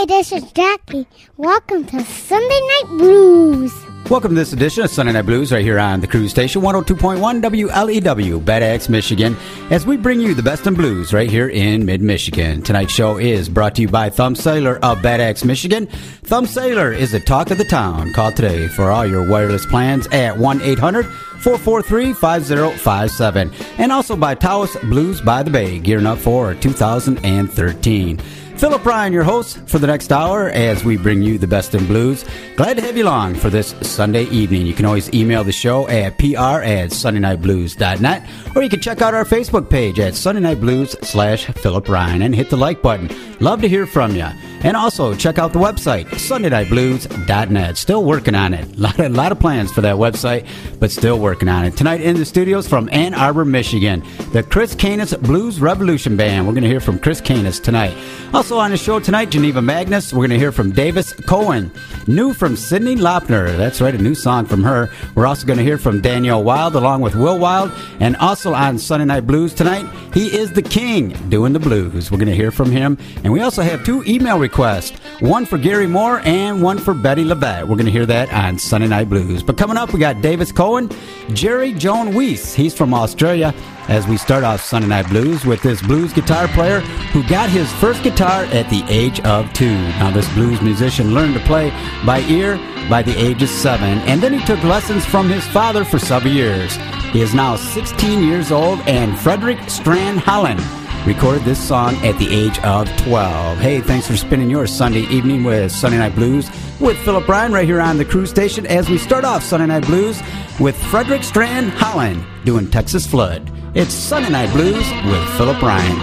Hey, this is Jackie. Welcome to Sunday Night Blues. Welcome to this edition of Sunday Night Blues right here on the Cruise Station, 102.1 WLEW, Bad Axe, Michigan, as we bring you the best in blues right here in mid-Michigan. Tonight's show is brought to you by Thumb Sailor of Bad Axe, Michigan. Thumb Sailor is the talk of the town. Call today for all your wireless plans at 1-800-443-5057. And also by Taos Blues by the Bay, gearing up for 2013. Philip Ryan, your host for the next hour as we bring you the best in blues. Glad to have you along for this Sunday evening. You can always email the show at pr@sundaynightblues.net, or you can check out our Facebook page at Sunday Night Blues/Philip Ryan and hit the like button. Love to hear from you. And also check out the website, sundaynightblues.net. Still working on it. A lot of plans for that website, but still working on it. Tonight in the studios from Ann Arbor, Michigan, the Chris Canis Blues Revolution Band. We're going to hear from Chris Canis tonight. Also on the show tonight, Geneva Magnus. We're going to hear from Davis Cohen. New from Sydney Laupner. That's right, a new song from her. We're also going to hear from Danielle Wild along with Will Wild. And also on Sunday Night Blues tonight, he is the king doing the blues. We're going to hear from him. And we also have two email requests. One for Gary Moore and one for Betty Levette. We're going to hear that on Sunday Night Blues. But coming up, we got Davis Cohen, Jerry Joan Weiss. He's from Australia. As we start off Sunday Night Blues with this blues guitar player who got his first guitar at the age of 2. Now, this blues musician learned to play by ear by the age of 7, and then he took lessons from his father for several years. He is now 16 years old, and Frederick Strand Holland recorded this song at the age of 12. Hey, thanks for spending your Sunday evening with Sunday Night Blues with Philip Ryan right here on the Cruise Station as we start off Sunday Night Blues with Frederick Strand Holland doing Texas Flood. It's Sunday Night Blues with Philip Ryan.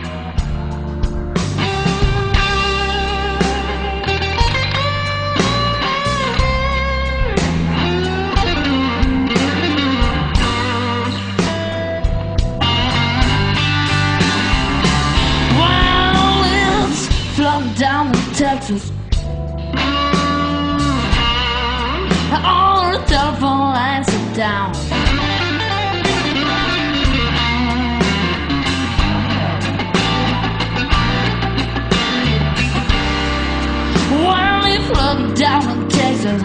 Down in Texas, all the telephone lines are down. While they flood down in Texas,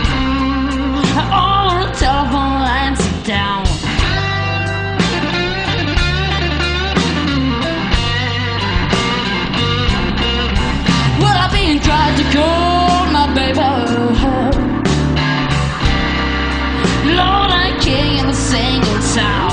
all the telephone lines are down. I've tried to call my baby. Lord, I can't hear a single sound.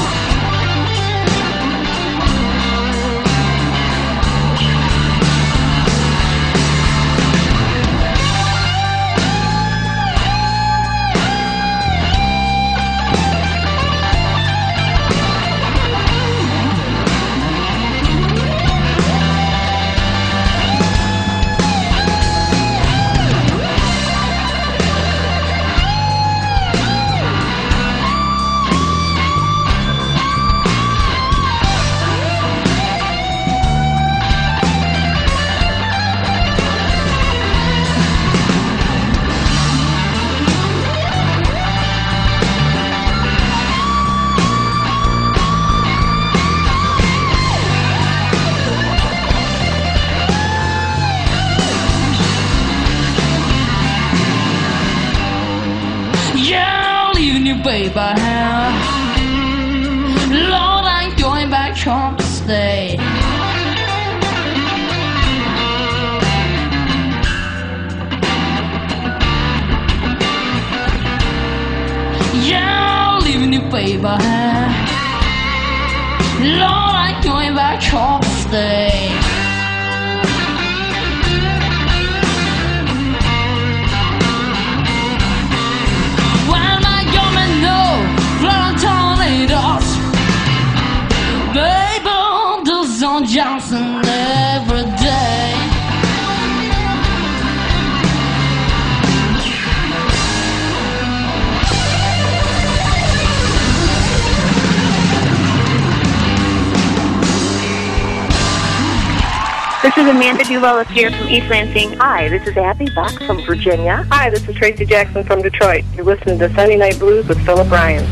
Baby, Lord, I'm going back home to stay. Yeah, leaving you, baby. Lord, I'm going back home to stay. Baby, does on Johnson every day. This is Amanda Duvallis here from East Lansing. Hi, this is Abby Buck from Virginia. Hi, this is Tracy Jackson from Detroit. You're listening to Sunday Night Blues with Philip Ryan.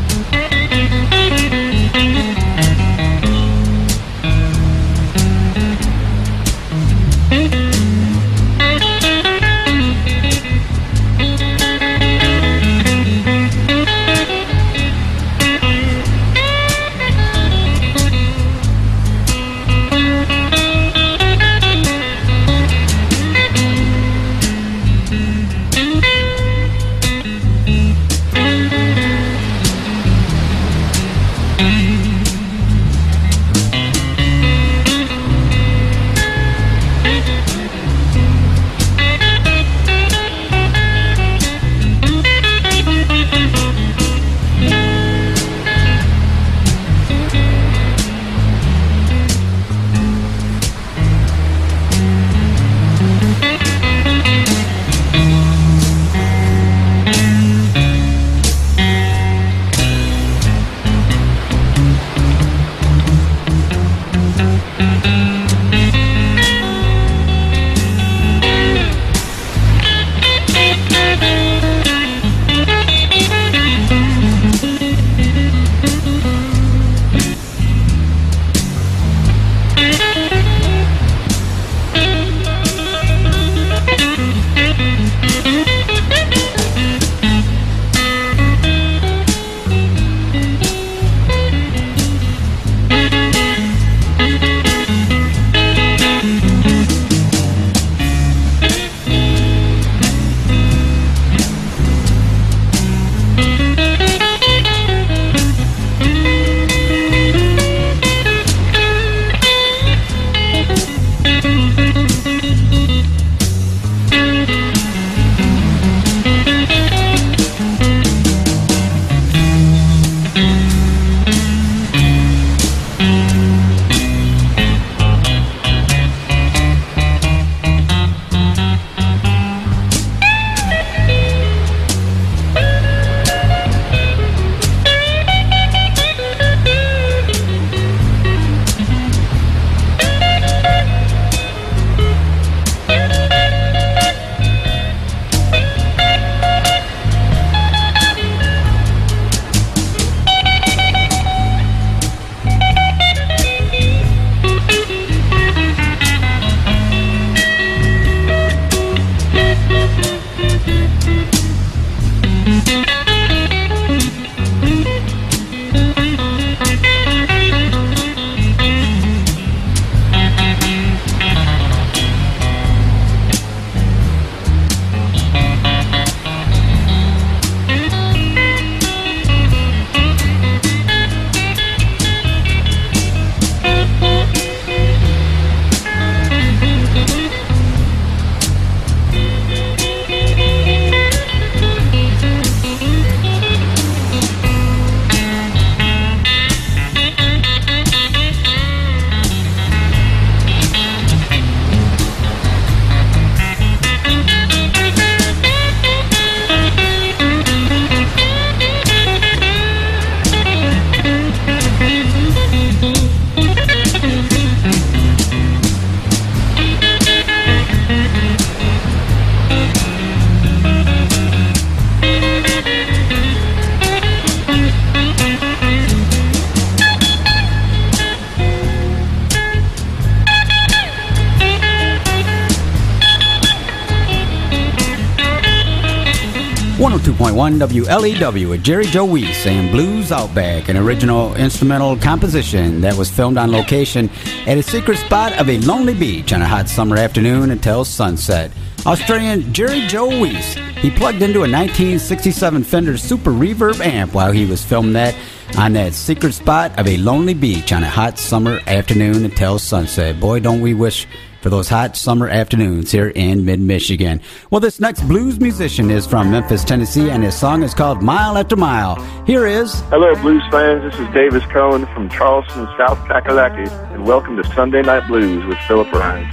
WLEW with Jerry Joe Weiss and Blues Outback, an original instrumental composition that was filmed on location at a secret spot of a lonely beach on a hot summer afternoon until sunset. Australian Jerry Joe Weiss, he plugged into a 1967 Fender Super Reverb amp while he was filming that on that secret spot of a lonely beach on a hot summer afternoon until sunset. Boy, don't we wish for those hot summer afternoons here in mid-Michigan. Well, this next blues musician is from Memphis, Tennessee, and his song is called Mile After Mile. Here is... Hello, blues fans. This is Davis Cohen from Charleston, South Kakalaki, and welcome to Sunday Night Blues with Philip Ryan.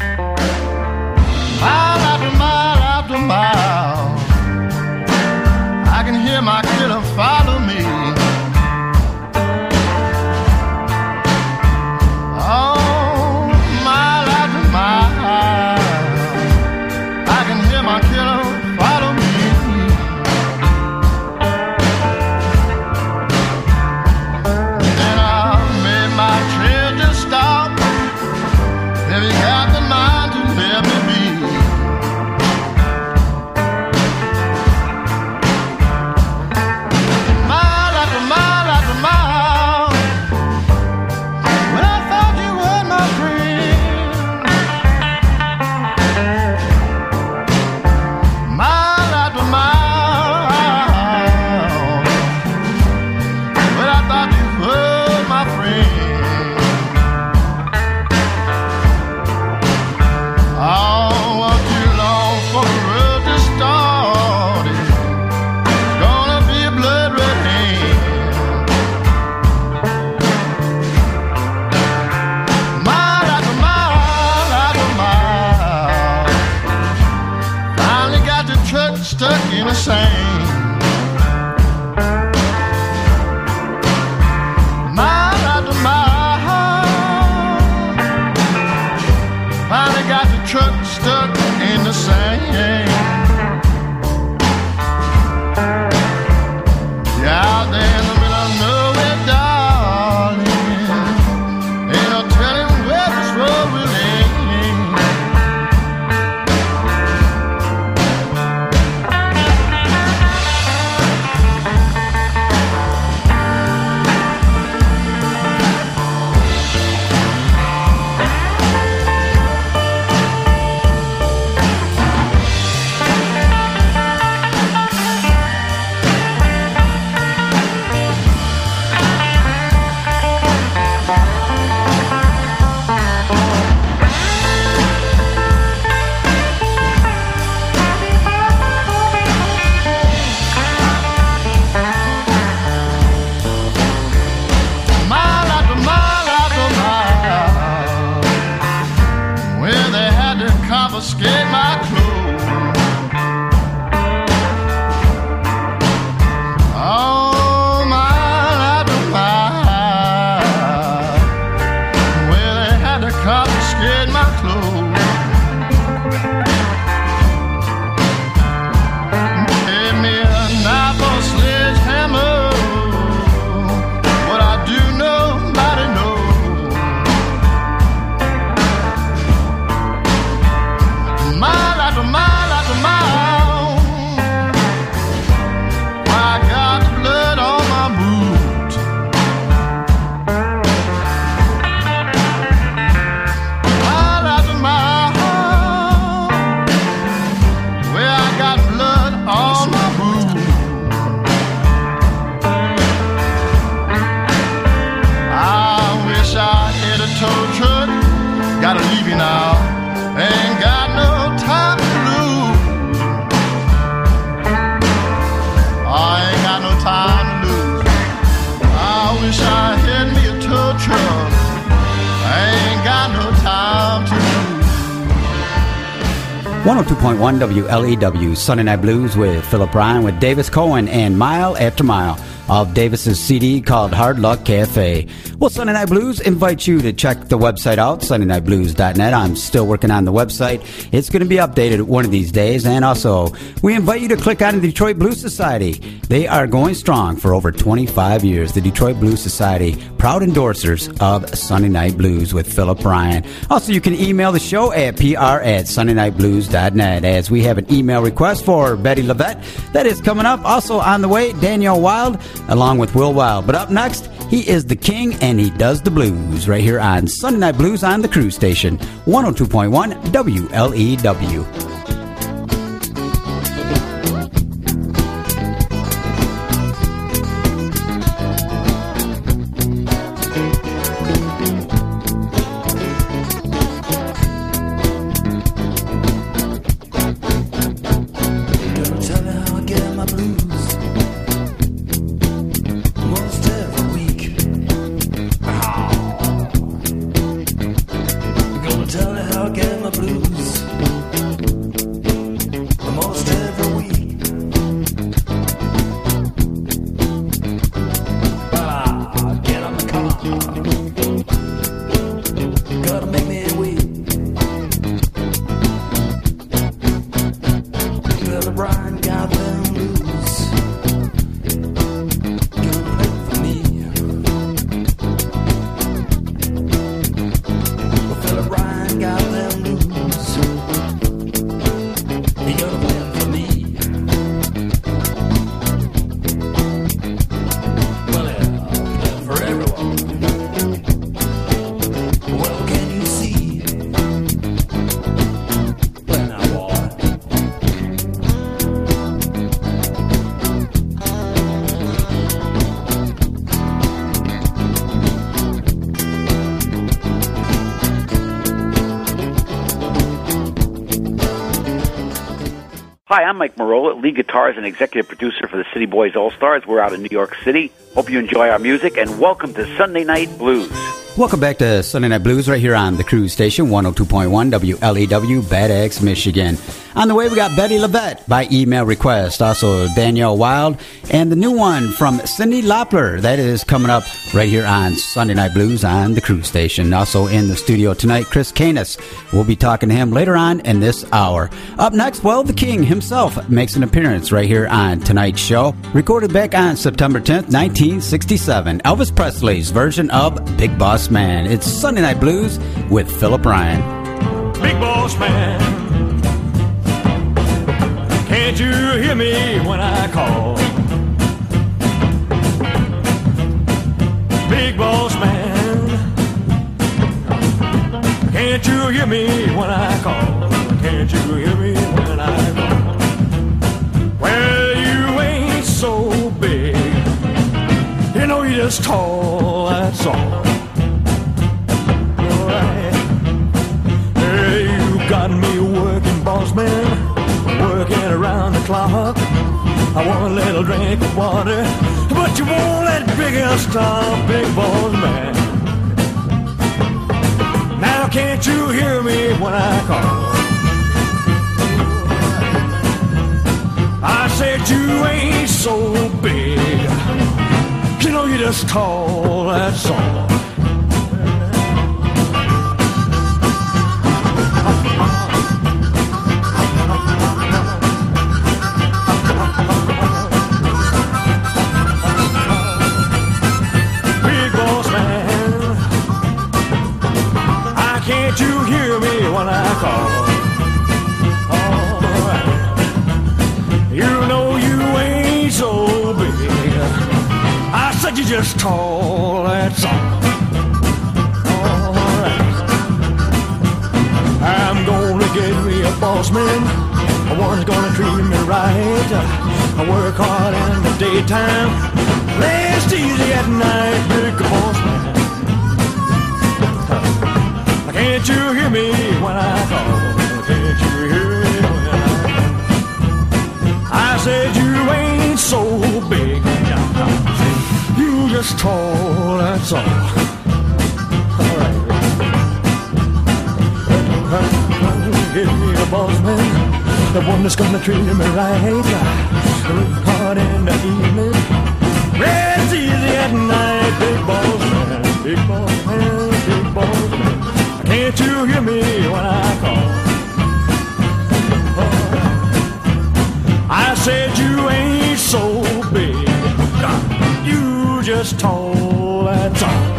Mile after mile after mile, I can hear my killer follow me. 102.1 WLEW, Sunday Night Blues with Philip Ryan, with Davis Cohen and Mile After Mile of Davis's CD called Hard Luck Cafe. Well, Sunday Night Blues invites you to check the website out, SundayNightBlues.net. I'm still working on the website. It's going to be updated one of these days. And also, we invite you to click on the Detroit Blues Society. They are going strong for over 25 years. The Detroit Blues Society, proud endorsers of Sunday Night Blues with Philip Ryan. Also, you can email the show at pr@sundaynightblues.net, as we have an email request for Betty Levette that is coming up. Also on the way, Danielle Wild, along with Will Wild. But up next, he is the king and he does the blues right here on Sunday Night Blues on the Cruise Station, 102.1 WLEW. Hi, I'm Mike Marola, lead guitarist and executive producer for the City Boys All-Stars. We're out in New York City. Hope you enjoy our music, and welcome to Sunday Night Blues. Welcome back to Sunday Night Blues right here on the Cruise Station, 102.1 WLEW, Bad Axe, Michigan. On the way, we got Betty Levette by email request, also Danielle Wild, and the new one from Cyndi Lauper. That is coming up right here on Sunday Night Blues on the Cruise Station. Also in the studio tonight, Chris Canis. We'll be talking to him later on in this hour. Up next, well, the King himself makes an appearance right here on tonight's show. Recorded back on September 10th, 1967, Elvis Presley's version of Big Boss Man. It's Sunday Night Blues with Philip Ryan. Big Boss Man, can't you hear me when I call? Big Boss Man, can't you hear me when I call? Can't you hear me when I call? Well, you ain't so big, you know you just tall, that's all. Got me working, boss man, working around the clock. I want a little drink of water, but you won't let big ass stop, big boss man. Now can't you hear me when I call? I said you ain't so big, you know you just tall, that's all. Can't you hear me when I call? Alright. You know you ain't so big, I said you just tall, that's all. Alright. I'm gonna get me a boss man, one's gonna treat me right. I work hard in the daytime, rest easy at night, big boss man. Can't you hear me when I call? Can't you hear me when I call? I said you ain't so big, you just tall, that's all. Alright, give me a boss man, the one that's gonna treat me right. Work hard in the evening, rest easy at night. Big boss man, big boss man, big boss man. Can't you hear me when I call? I said you ain't so big, you just tall, that's all.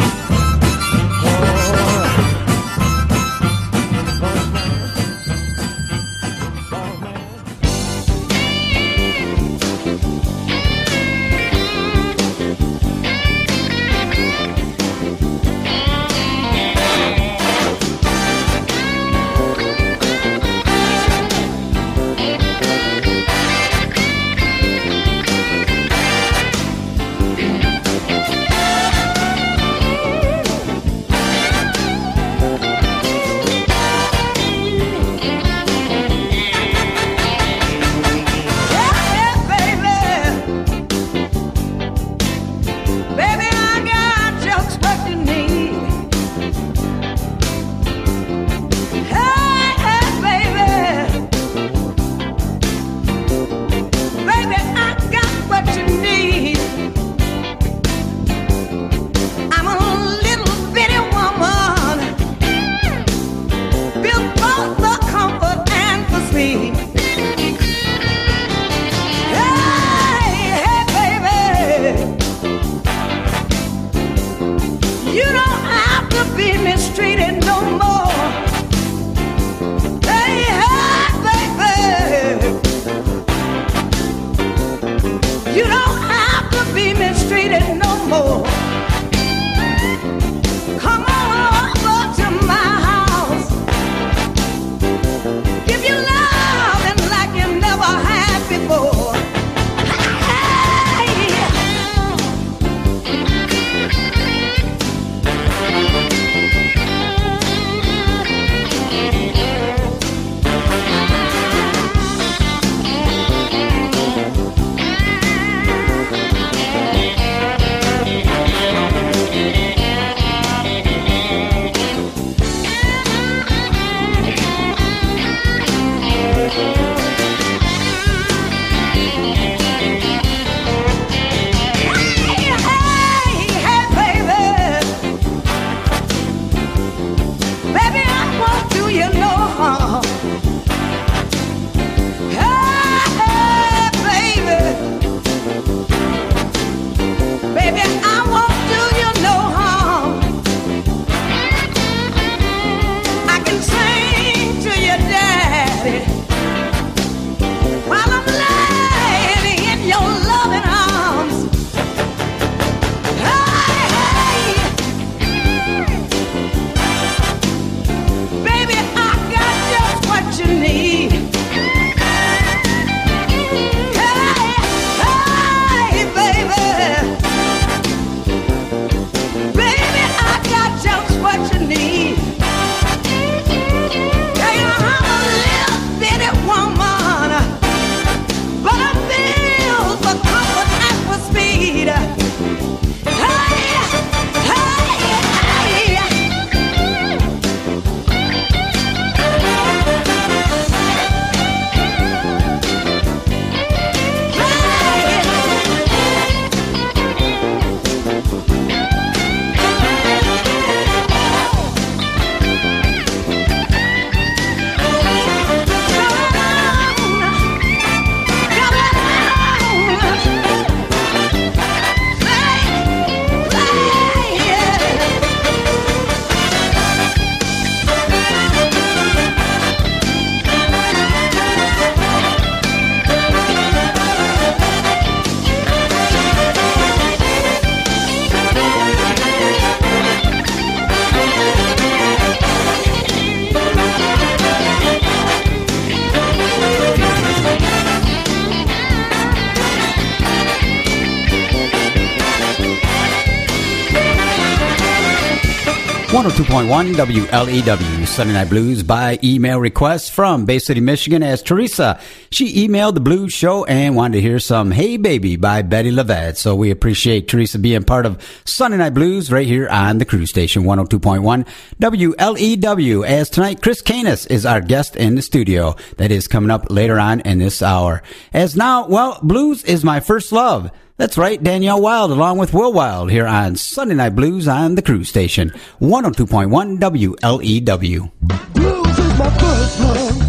102.1 WLEW, Sunday Night Blues by email request from Bay City, Michigan, as Teresa. She emailed the Blues Show and wanted to hear some Hey Baby by Betty LaVette. So we appreciate Teresa being part of Sunday Night Blues right here on the cruise station, 102.1 WLEW. As tonight, Chris Canis is our guest in the studio. That is coming up later on in this hour. As now, well, blues is my first love. That's right, Danielle Wild along with Will Wild here on Sunday Night Blues on the cruise station, 102.1 WLEW. Blues is my first love.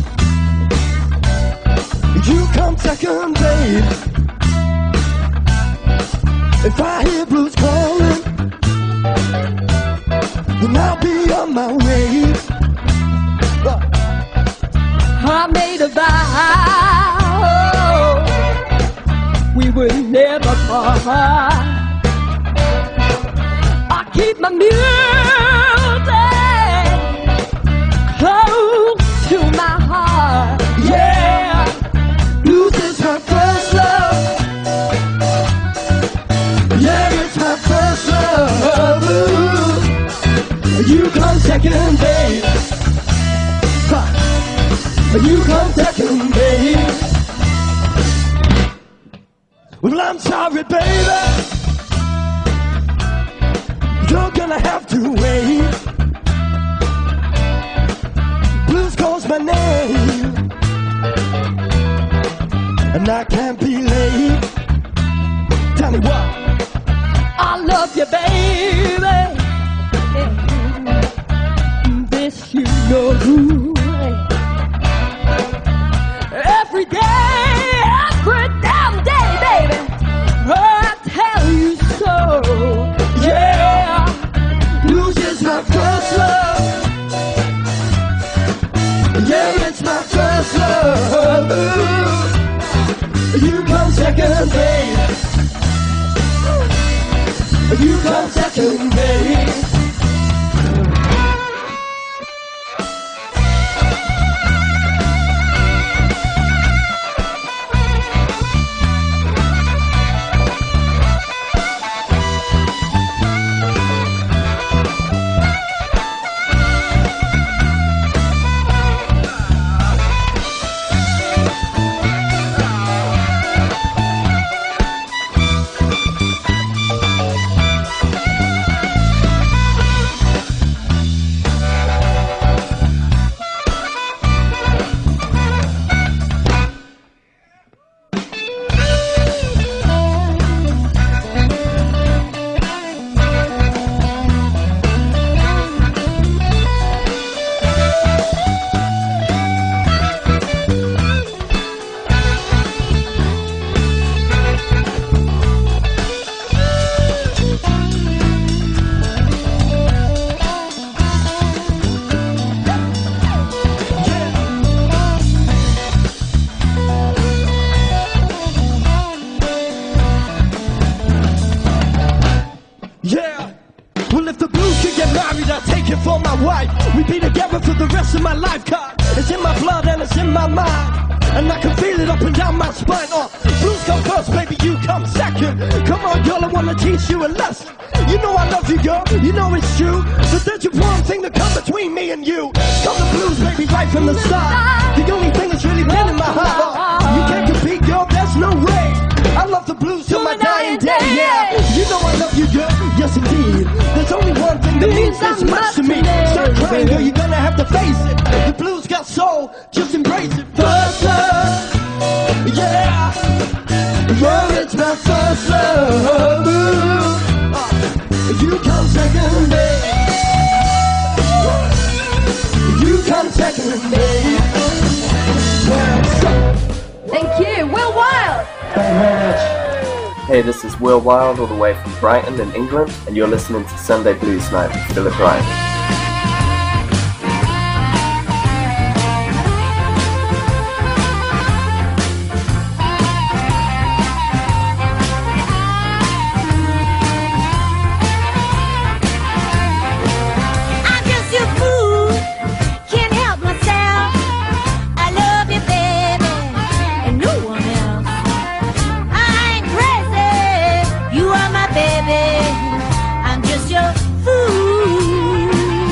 You come second, babe. If I hear blues calling, then I'll be on my way. I made a vow we would never part. I keep my music close to my heart. Yeah, blues is my first love. Yeah, it's my first love. You come second, babe. You come second, babe. Well, I'm sorry, baby. You're gonna have to wait. Blues calls my name, and I can't be late. Tell me what? I love you, baby. This you know. Every day, every damn day, baby, I tell you so. Yeah, blues is my first love. Yeah, it's my first love. You come second, babe. You come second, babe. Hey, this is Will Wild all the way from Brighton in England, and you're listening to Sunday Blues Night with Philip Ryan. I'm just your fool.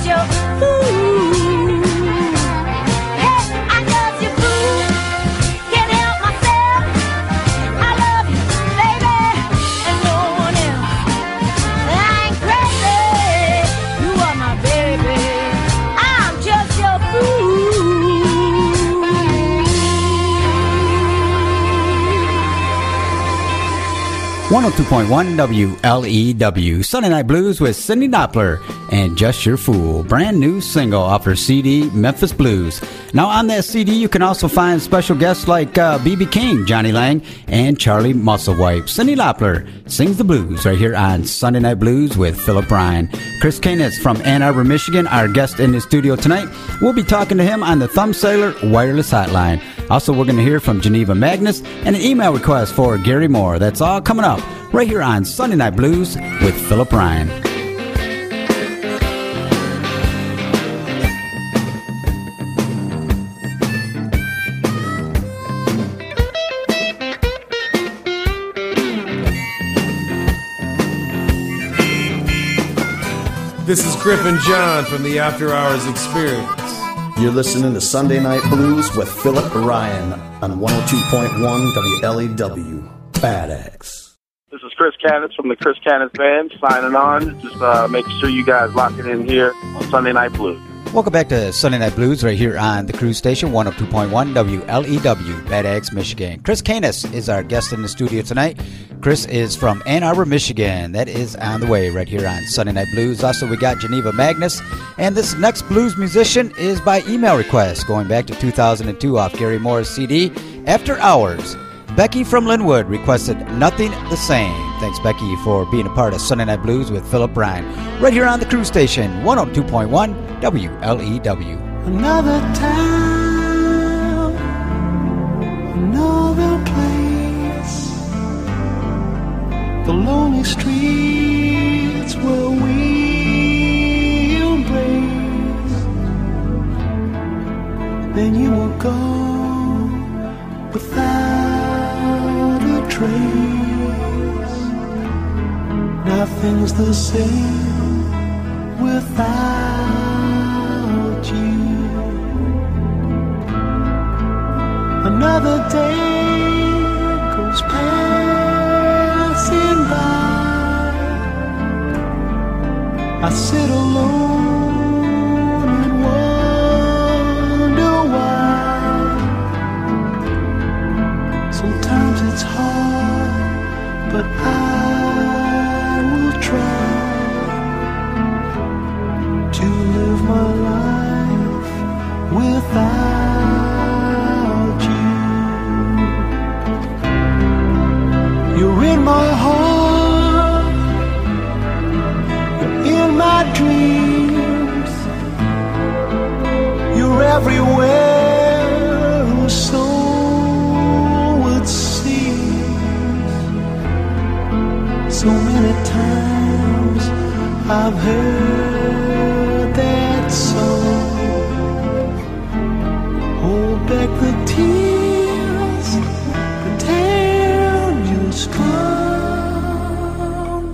just your fool. Hey, I'm just your fool. Can't help myself. I love you, baby, and no one else. I ain't crazy. You are my baby. I'm just your fool. 102.1 WLEW, Sunday Night Blues with Cindy Doppler and Just Your Fool, brand new single off her CD, Memphis Blues. Now on that CD you can also find special guests like B.B. King, Johnny Lang, and Charlie Musselwhite. Cindy Doppler sings the blues right here on Sunday Night Blues with Philip Bryan. Chris Canis from Ann Arbor, Michigan, our guest in the studio tonight. We'll be talking to him on the Thumb Sailor Wireless Hotline. Also, we're going to hear from Geneva Magnus and an email request for Gary Moore. That's all coming up right here on Sunday Night Blues with Philip Bryan. This is Griffin John from the After Hours Experience. You're listening to Sunday Night Blues with Philip Bryan on 102.1 WLEW. Bad X. This is Chris Canis from the Chris Canis Band signing on. Just making sure you guys lock it in here on Sunday Night Blues. Welcome back to Sunday Night Blues right here on the Cruise Station, 102.1 WLEW, Bad Axe, Michigan. Chris Canis is our guest in the studio tonight. Chris is from Ann Arbor, Michigan. That is on the way right here on Sunday Night Blues. Also, we got Geneva Magnus. And this next blues musician is by email request, going back to 2002 off Gary Moore's CD, After Hours. Becky from Linwood requested Nothing the Same. Thanks, Becky, for being a part of Sunday Night Blues with Philip Bryan. Right here on the Cruise Station, 102.1 WLEW. Another town, another place, the lonely streets where we embrace. Then you will go without a trace. Nothing's the same without you. Another day goes passing by. I sit alone and wonder why. Sometimes it's hard, but I will try to live my life without you. You're in my heart, you're in my dreams, you're everywhere, so it seems. So many times I've heard that song. Hold back the tears, pretend you're strong.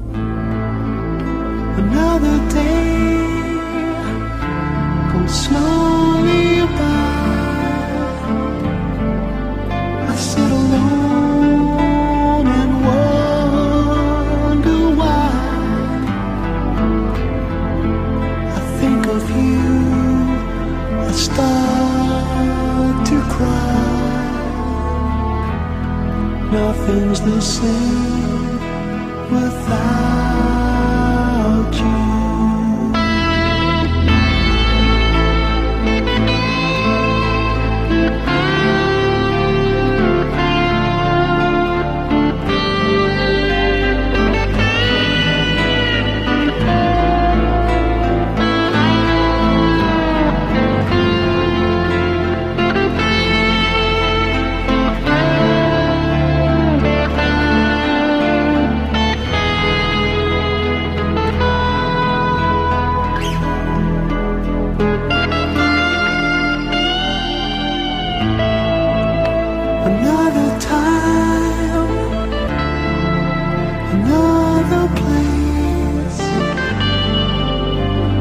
Another day goes slowly by. I sit alone and wonder why. I think of you, I start to cry. Nothing's the same without you.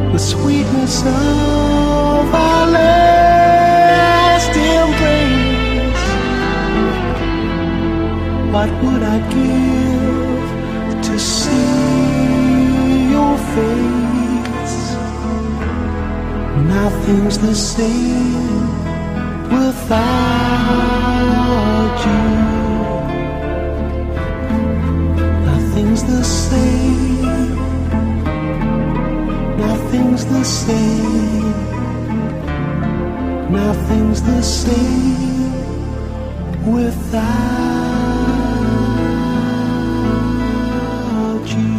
the sweetness of our last embrace. What would I give to see your face? Nothing's the same without you. Nothing's the same. Nothing's the same. Nothing's the same without you.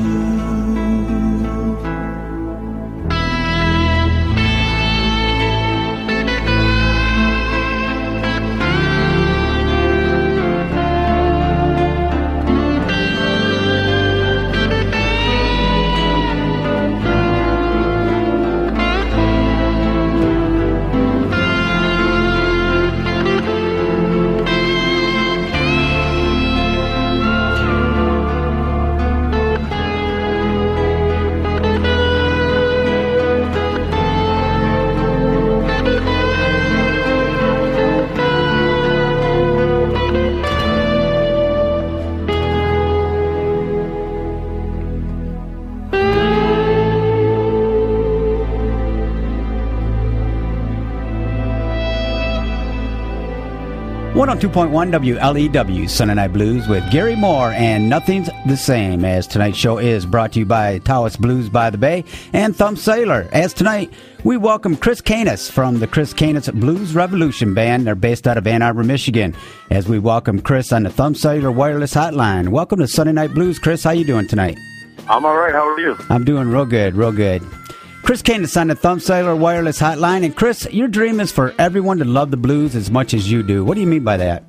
102.1 WLEW, Sunday Night Blues with Gary Moore and Nothing's the Same, as tonight's show is brought to you by Taos Blues by the Bay and Thumb Sailor. As tonight, we welcome Chris Canis from the Chris Canis Blues Revolution Band. They're based out of Ann Arbor, Michigan. As we welcome Chris on the Thumb Sailor Wireless Hotline. Welcome to Sunday Night Blues. Chris, how you doing tonight? I'm all right. How are you? I'm doing real good, real good. Chris Canis on the Thumb Sailor Wireless Hotline. And Chris, your dream is for everyone to love the blues as much as you do. What do you mean by that?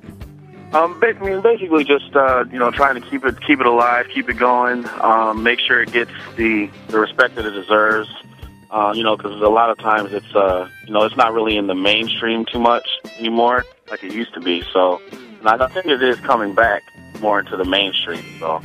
Basically just trying to keep it alive, keep it going, make sure it gets the respect that it deserves. Because a lot of times it's it's not really in the mainstream too much anymore like it used to be. So, and I think it is coming back more into the mainstream. So,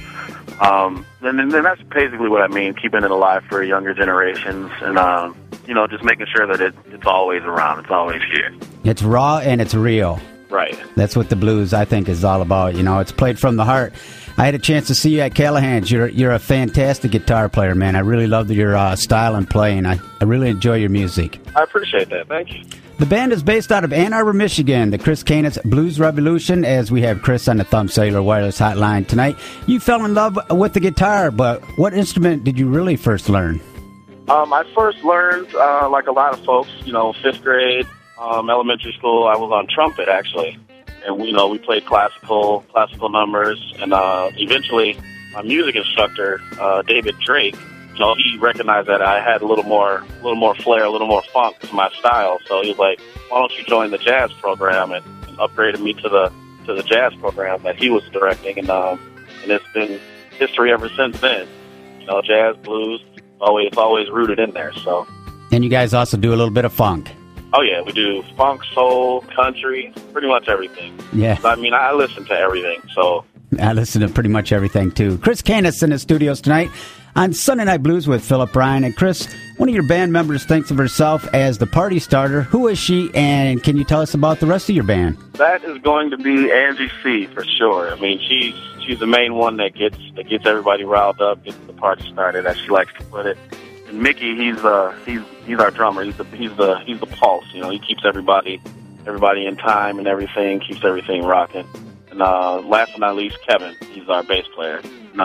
then that's basically what I mean, keeping it alive for younger generations, and just making sure that it's always around, it's always here. It's raw and it's real. Right. That's what the blues, I think, is all about. It's played from the heart. I had a chance to see you at Callahan's. You're a fantastic guitar player, man. I really love your style and playing. I really enjoy your music. I appreciate that. Thank you. The band is based out of Ann Arbor, Michigan, the Chris Canis Blues Revolution, as we have Chris on the Thumb Sailor Wireless Hotline tonight. You fell in love with the guitar, but what instrument did you really first learn? I first learned, like a lot of folks, 5th grade, elementary school, I was on trumpet, actually. And, we played classical numbers. And eventually, my music instructor, David Drake, he recognized that I had a little more flair, a little more funk to my style. So he was like, why don't you join the jazz program, and upgraded me to the jazz program that he was directing. And it's been history ever since then. Jazz, blues, it's always rooted in there. So. And you guys also do a little bit of funk. Oh, yeah, we do funk, soul, country, pretty much everything. Yeah. I mean, I listen to everything, so. I listen to pretty much everything, too. Chris Canis in the studios tonight on Sunday Night Blues with Philip Ryan. And Chris, one of your band members thinks of herself as the party starter. Who is she, and can you tell us about the rest of your band? That is going to be Angie C, for sure. I mean, she's the main one that gets everybody riled up, gets the party started, as she likes to put it. And Mickey, he's our drummer. He's the pulse. He keeps everybody in time and everything, keeps everything rocking. And last but not least, Kevin, he's our bass player.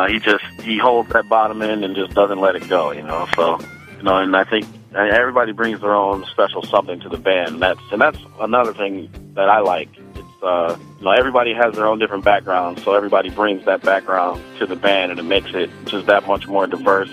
He holds that bottom end and just doesn't let it go. So and I think everybody brings their own special something to the band. And that's another thing that I like. It's everybody has their own different backgrounds, so everybody brings that background to the band, and it makes it just that much more diverse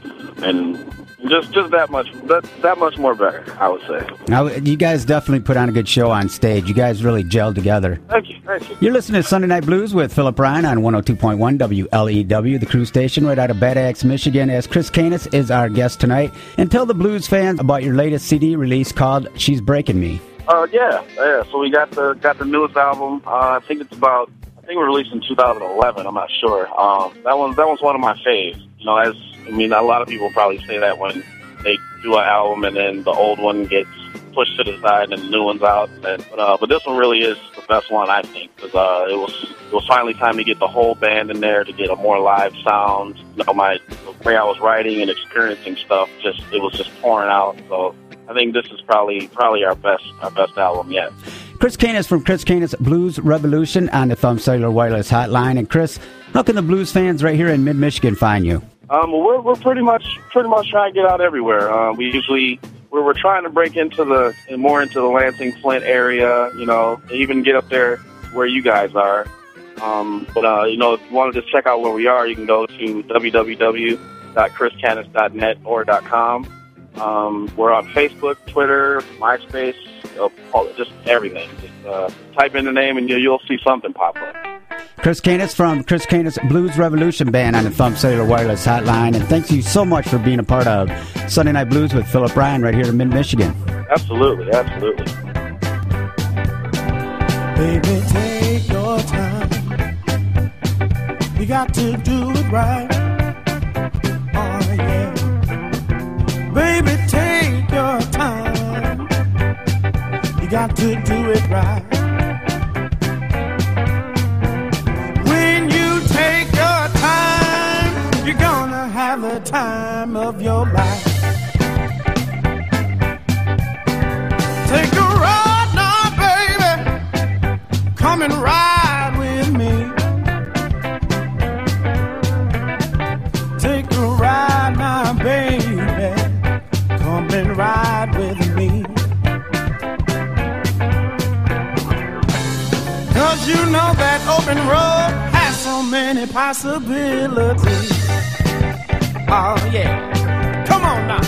and just that much more better, I would say. Now, you guys definitely put on a good show on stage. You guys really gelled together. Thank you. You're listening to Sunday Night Blues with Philip Ryan on 102.1 WLEW, the crew station right out of Bad Axe, Michigan, as Chris Canis is our guest tonight. And tell the blues fans about your latest CD release called She's Breaking Me. Yeah. So we got the newest album. I think it was released in 2011. I'm not sure. That one's one of my faves. A lot of people probably say that when they do an album and then the old one gets pushed to the side and the new one's out. But this one really is the best one, I think, because it was finally time to get the whole band in there to get a more live sound. You know, the way I was writing and experiencing stuff, it was just pouring out. So I think this is probably our best album yet. Chris Canis from Chris Canis Blues Revolution on the Thumb Cellular Wireless Hotline. And Chris, how can the blues fans right here in mid-Michigan find you? We're pretty much trying to get out everywhere. We're trying to break more into the Lansing, Flint area. You know, even get up there where you guys are. But you know, if you wanted to check out where we are, you can go to www.chriscanis.net or .com. We're on Facebook, Twitter, MySpace, just everything. Just type in the name and you'll see something pop up. Chris Canis from Chris Canis Blues Revolution Band on the Thumb Cellular Wireless Hotline. And thank you so much for being a part of Sunday Night Blues with Philip Ryan right here in mid-Michigan. Absolutely, absolutely. Baby, take your time. You got to do it right. Oh, yeah. Baby, take your time. You got to do it right. When you take your time, you're gonna have the time of your life. Take a ride now, baby. Come and ride with me. Take a ride now, baby. Come and ride with me. 'Cause you know that open road has so many possibilities. Oh yeah, come on now.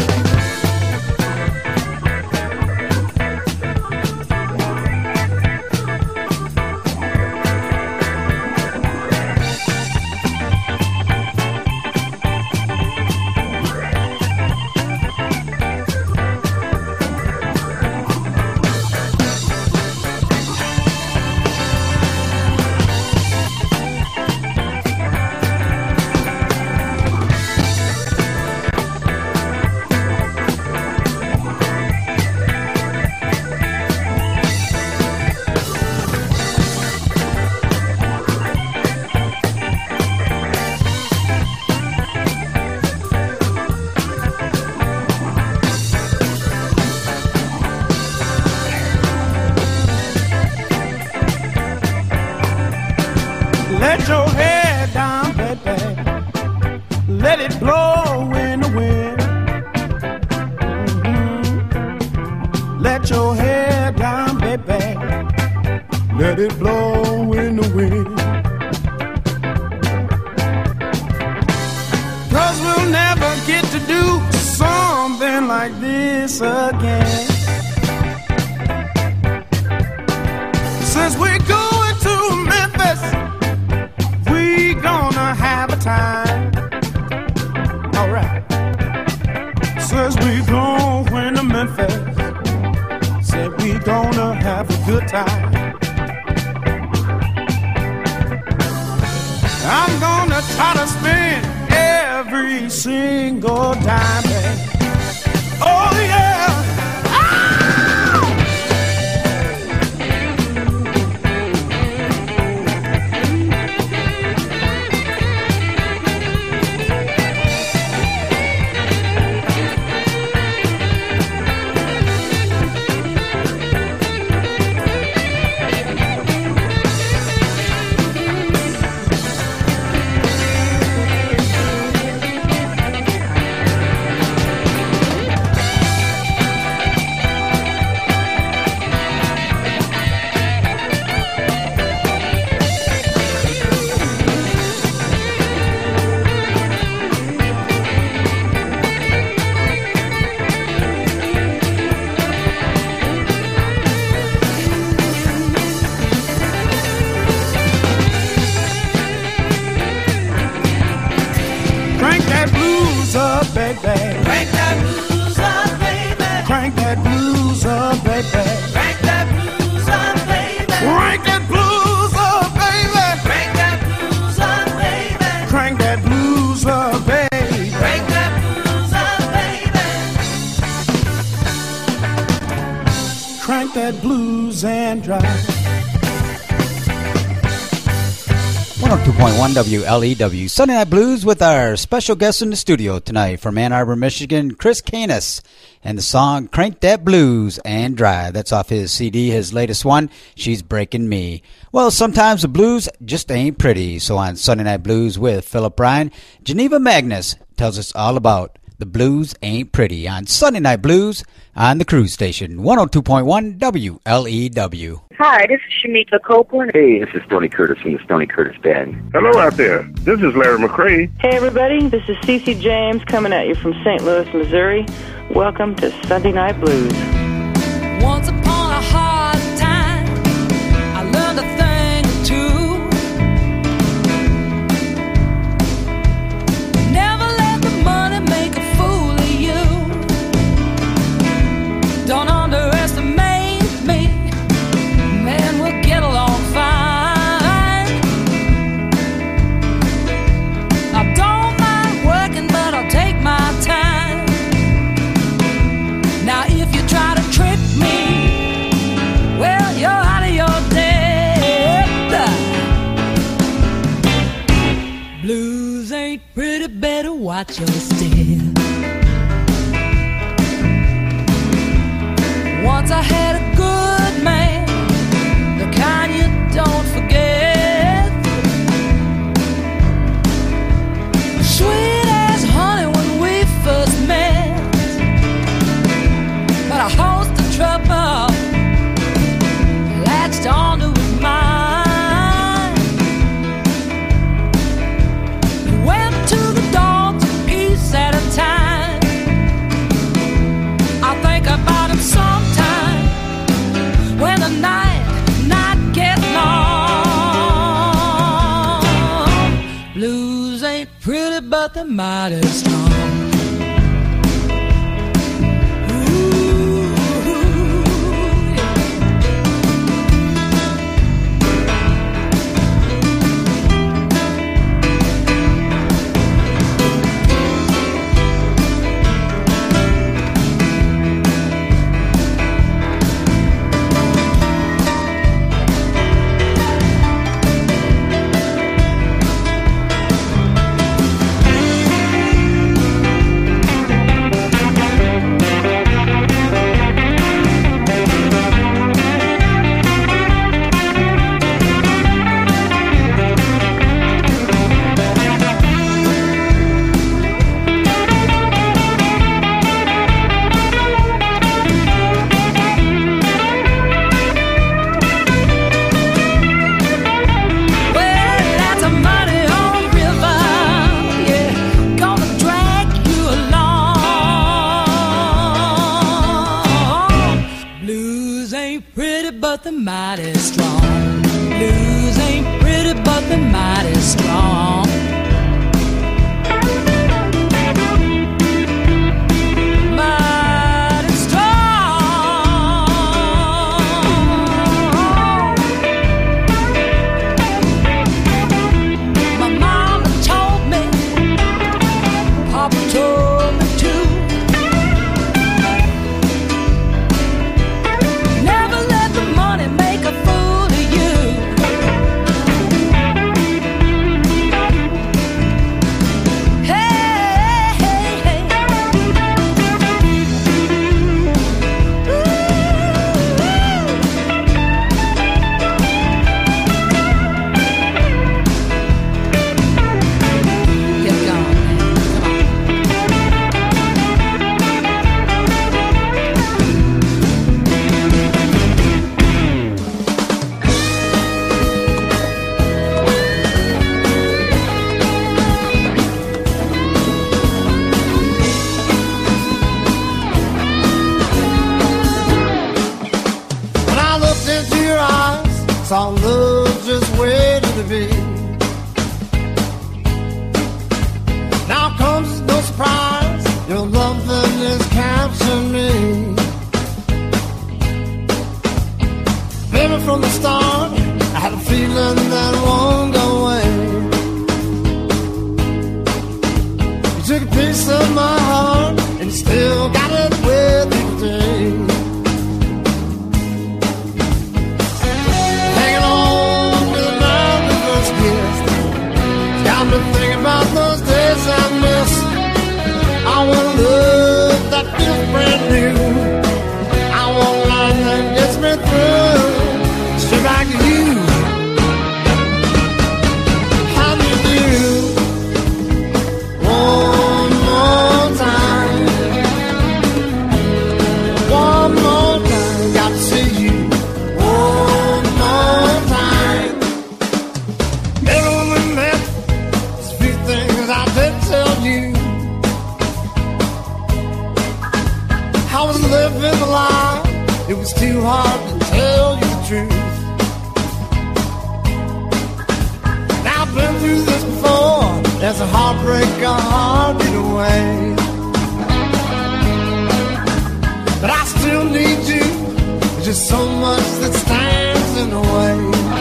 Let your hair down, baby. Let it blow in the wind. Mm-hmm. Let your hair down, baby. Let it blow in the wind. 'Cause we'll never get to do something like this again. Since we're going to Memphis, we gonna have a time. Alright. Since we going to Memphis, said we gonna have a good time. I'm gonna try to spend every single dime, baby. Oh yeah. Baby. Crank that blues up, baby. Crank that blues up, baby. Crank that blues up, baby. Crank that blues up, baby. Crank that blues up, baby. Crank that blues up, baby. Crank that blues up, baby. crank that blues and drive. 102.1 WLEW Sunday Night Blues with our special guest in the studio tonight from Ann Arbor, Michigan, Chris Canis, and the song Crank That Blues and Drive. That's off his CD, his latest one, She's Breaking Me. Well, sometimes the blues just ain't pretty. So on Sunday Night Blues with Philip Bryan, Geneva Magnus tells us all about the blues ain't pretty on Sunday Night Blues on the Cruise Station, 102.1 WLEW. Hi, this is Shamika Copeland. Hey, this is Stoney Curtis from the Stoney Curtis Band. Hello out there. This is Larry McCray. Hey, everybody. This is Cece James coming at you from St. Louis, Missouri. Welcome to Sunday Night Blues. Once upon a hard time, I learned a thing or two. Never let the money make a fool of you. Don't underestimate me. Man, we'll get along fine. I don't mind working, but I'll take my time. Now if you try to trick me, well, you're out of your depth. Blues ain't pretty, better watch your step. Once I had a good man, the kind you don't forget. Sweet as honey when we first met, but a host of trouble latched onto his mind. He went to the dogs a piece at a time. I think about him sometime when the night gets long. Blues ain't pretty, but they're mighty strong. But the mighty strong. Blues ain't pretty, but the mighty strong. Mighty strong. My mama told me, Papa told me too. Make a fool of you. saw love just waiting to be. Now comes no surprise, your loving has captured me. Baby, from the start, I had a feeling that won't go away. You took a piece of my heart and you still got it with you today. living the lie. It was too hard to tell you the truth. Now I've been through this before. There's a heartbreak, a heartbeat away. But I still need you. There's just so much that stands in the way.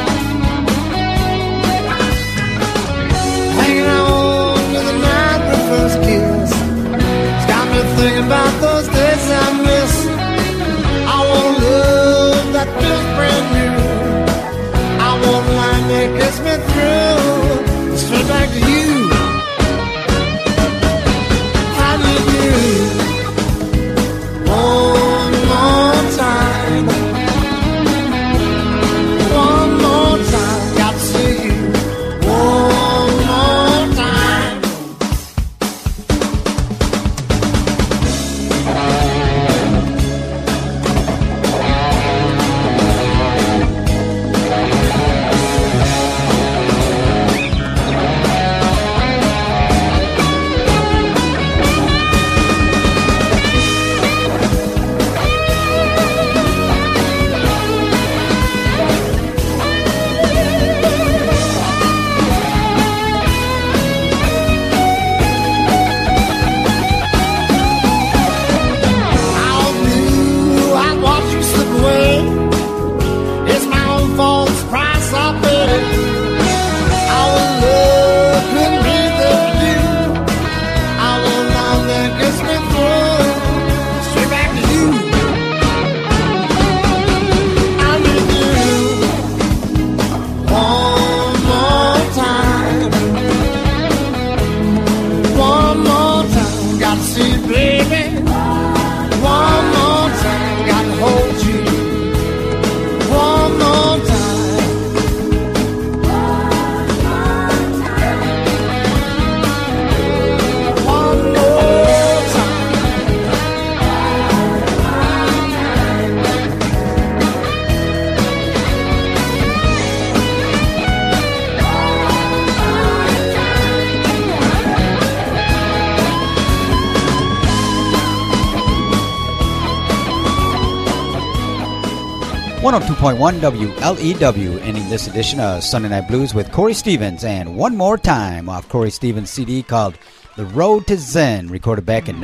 Hanging on to the night we first kissed. It's got me thinking about those days I miss. I want love that feels brand new. I want life that gets me through. Straight back to you. How do you do? One more time. One more time. Got to see you. One more time. WLEW, ending this edition of Sunday Night Blues with Corey Stevens and One More Time off Corey Stevens' CD called The Road to Zen, recorded back in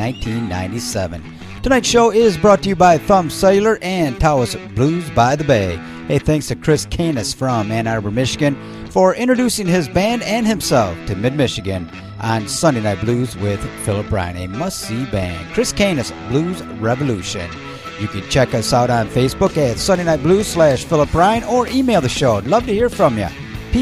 1997. Tonight's show is brought to you by Thumb Cellular and Taos Blues by the Bay. Hey, thanks to Chris Canis from Ann Arbor, Michigan for introducing his band and himself to Mid-Michigan on Sunday Night Blues with Philip Bryan, a must-see band. Chris Canis, Blues Revolution. You can check us out on Facebook at Sunday Night Blues /Philip Bryan or email the show. I'd love to hear from you.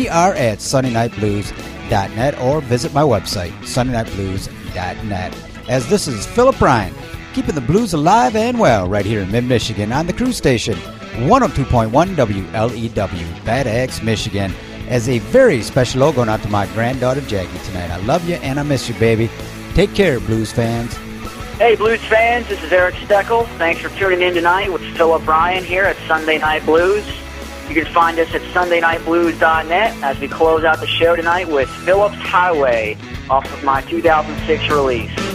PR@sundaynightblues.net or visit my website, sundaynightblues.net. As this is Philip Bryan, keeping the blues alive and well right here in Mid-Michigan on the cruise station, 102.1 WLEW, Bad Axe, Michigan. As a very special logo going out to my granddaughter Jackie tonight. I love you and I miss you, baby. Take care, blues fans. Hey, blues fans, this is Eric Steckel. Thanks for tuning in tonight with Philip Bryan here at Sunday Night Blues. You can find us at sundaynightblues.net as we close out the show tonight with Philip's Highway off of my 2006 release.